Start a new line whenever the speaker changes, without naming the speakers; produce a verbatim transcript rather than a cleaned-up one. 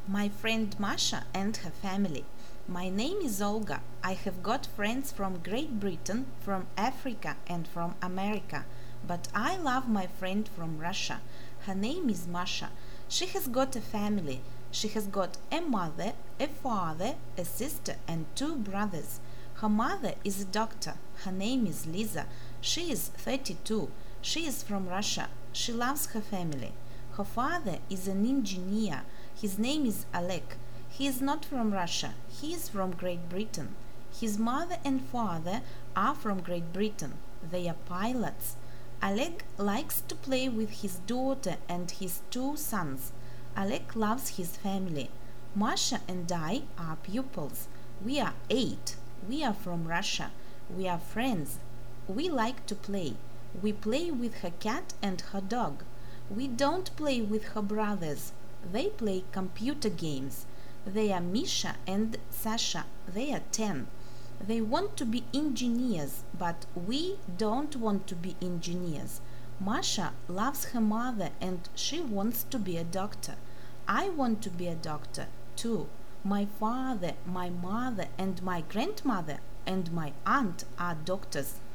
My friend Masha and her family. My name is Olga. I have got friends from Great Britain, from Africa, and from America. But I love my friend from Russia. Her name is Masha. She has got a family. She has got a mother, a father, a sister, and two brothers. Her mother is a doctor. Her name is Lisa. She is thirty-two. She is from Russia. She loves her family. Her father is an engineer. His name is Alek. He is not from Russia. He is from Great Britain. His mother and father are from Great Britain. They are pilots. Alek likes to play with his daughter and his two sons. Alek loves his family. Masha and I are pupils. We are eight. We are from Russia. We are friends. We like to play. We play with her cat and her dog. We don't play with her brothers. They play computer games. They are Misha and Sasha. They are ten. They want to be engineers, but we don't want to be engineers. Masha loves her mother and she wants to be a doctor. I want to be a doctor too. My father, my mother, and my grandmother and my aunt are doctors.